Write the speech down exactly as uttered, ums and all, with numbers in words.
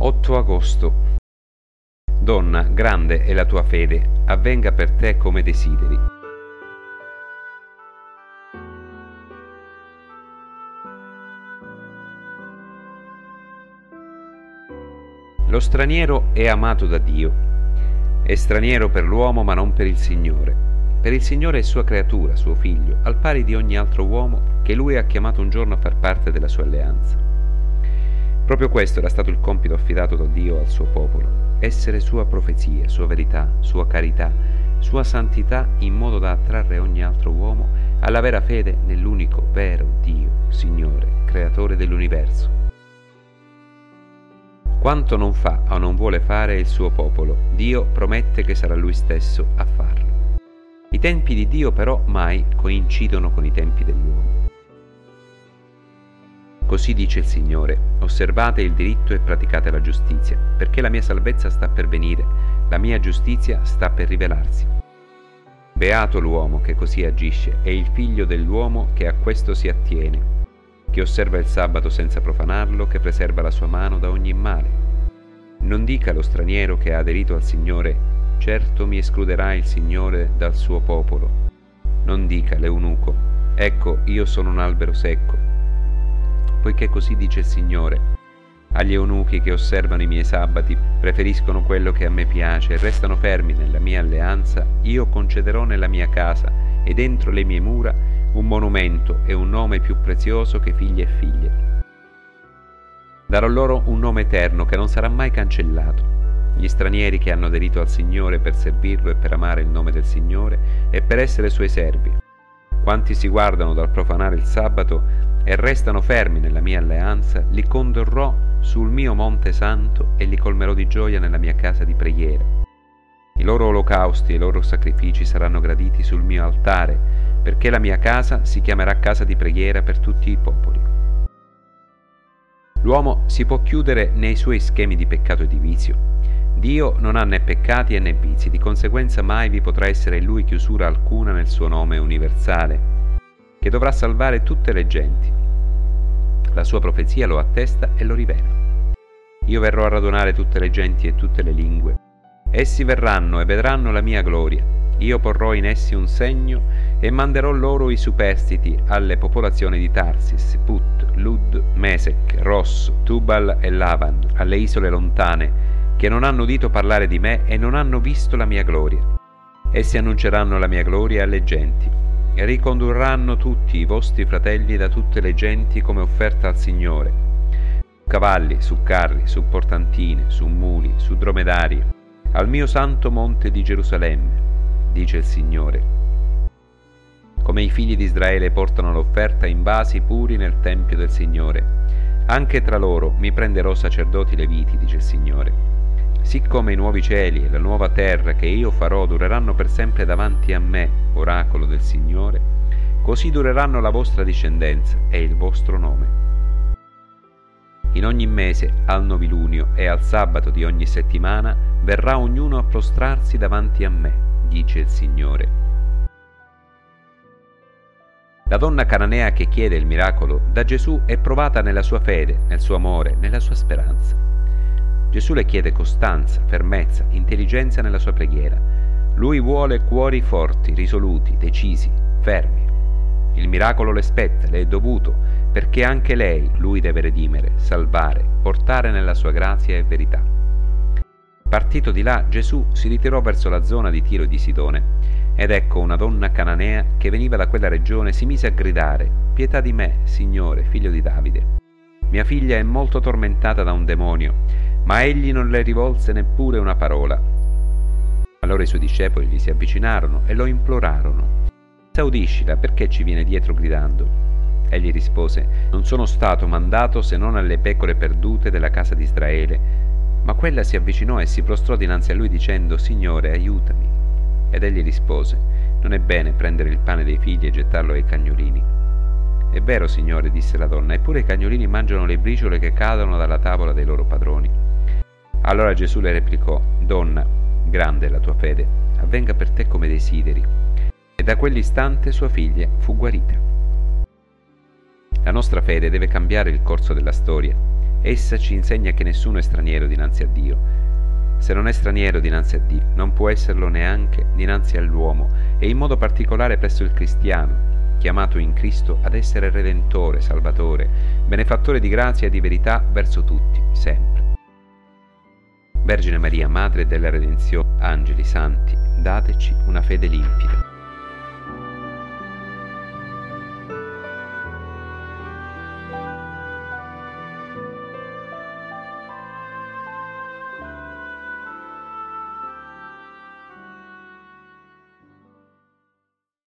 otto agosto. Donna, grande è la tua fede, avvenga per te come desideri. Lo straniero è amato da Dio. È straniero per l'uomo, ma non per il Signore. Per il Signore è sua creatura, suo figlio, al pari di ogni altro uomo che lui ha chiamato un giorno a far parte della sua alleanza. Proprio questo era stato il compito affidato da Dio al suo popolo: essere sua profezia, sua verità, sua carità, sua santità, in modo da attrarre ogni altro uomo alla vera fede nell'unico vero Dio, Signore, creatore dell'universo. Quanto non fa o non vuole fare il suo popolo, Dio promette che sarà Lui stesso a farlo. I tempi di Dio però mai coincidono con i tempi dell'uomo. Così dice il Signore: osservate il diritto e praticate la giustizia, perché la mia salvezza sta per venire, la mia giustizia sta per rivelarsi. Beato l'uomo che così agisce e il figlio dell'uomo che a questo si attiene, che osserva il sabato senza profanarlo, che preserva la sua mano da ogni male. Non dica lo straniero che ha aderito al Signore: certo mi escluderà il Signore dal suo popolo. Non dica l'eunuco: ecco, io sono un albero secco. Poiché così dice il Signore: agli eunuchi che osservano i miei sabati, preferiscono quello che a me piace e restano fermi nella mia alleanza, io concederò nella mia casa e dentro le mie mura un monumento e un nome più prezioso che figli e figlie. Darò loro un nome eterno che non sarà mai cancellato. Gli stranieri che hanno aderito al Signore per servirlo e per amare il nome del Signore e per essere suoi servi. Quanti si guardano dal profanare il sabato e restano fermi nella mia alleanza, li condurrò sul mio monte santo e li colmerò di gioia nella mia casa di preghiera. I loro olocausti e i loro sacrifici saranno graditi sul mio altare, perché la mia casa si chiamerà casa di preghiera per tutti i popoli. L'uomo si può chiudere nei suoi schemi di peccato e di vizio. Dio non ha né peccati né vizi, di conseguenza mai vi potrà essere in lui chiusura alcuna nel suo nome universale, che dovrà salvare tutte le genti. La sua profezia lo attesta e lo rivela. Io verrò a radunare tutte le genti e tutte le lingue. Essi verranno e vedranno la mia gloria. Io porrò in essi un segno e manderò loro i superstiti alle popolazioni di Tarsis, Put, Lud, Mesec, Ros, Tubal e Lavan, alle isole lontane, che non hanno udito parlare di me e non hanno visto la mia gloria. Essi annunceranno la mia gloria alle genti. E ricondurranno tutti i vostri fratelli da tutte le genti come offerta al Signore, su cavalli, su carri, su portantine, su muli, su dromedari, al mio santo monte di Gerusalemme, dice il Signore. Come i figli di Israele portano l'offerta in vasi puri nel tempio del Signore, anche tra loro mi prenderò sacerdoti leviti, dice il Signore. Siccome i nuovi cieli e la nuova terra che io farò dureranno per sempre davanti a me, oracolo del Signore, così dureranno la vostra discendenza e il vostro nome. In ogni mese, al novilunio e al sabato di ogni settimana, verrà ognuno a prostrarsi davanti a me, dice il Signore. La donna cananea che chiede il miracolo da Gesù è provata nella sua fede, nel suo amore, nella sua speranza. Gesù le chiede costanza, fermezza, intelligenza nella sua preghiera. Lui vuole cuori forti, risoluti, decisi, fermi. Il miracolo le spetta, le è dovuto, perché anche lei lui deve redimere, salvare, portare nella sua grazia e verità. Partito di là, Gesù si ritirò verso la zona di Tiro e di Sidone, ed ecco una donna cananea che veniva da quella regione si mise a gridare: «Pietà di me, Signore, figlio di Davide. Mia figlia è molto tormentata da un demonio». Ma egli non le rivolse neppure una parola. Allora i suoi discepoli gli si avvicinarono e lo implorarono: «Esaudiscila, perché ci viene dietro gridando?» Egli rispose: «Non sono stato mandato se non alle pecore perdute della casa di Israele». Ma quella si avvicinò e si prostrò dinanzi a lui dicendo: «Signore, aiutami». Ed egli rispose: «Non è bene prendere il pane dei figli e gettarlo ai cagnolini». «È vero, Signore», disse la donna, «eppure i cagnolini mangiano le briciole che cadono dalla tavola dei loro padroni». Allora Gesù le replicò: «Donna, grande è la tua fede, avvenga per te come desideri». E da quell'istante sua figlia fu guarita. La nostra fede deve cambiare il corso della storia. Essa ci insegna che nessuno è straniero dinanzi a Dio. Se non è straniero dinanzi a Dio, non può esserlo neanche dinanzi all'uomo, e in modo particolare presso il cristiano, chiamato in Cristo ad essere Redentore, Salvatore, benefattore di grazia e di verità verso tutti, sempre. Vergine Maria, Madre della Redenzione, angeli santi, dateci una fede limpida.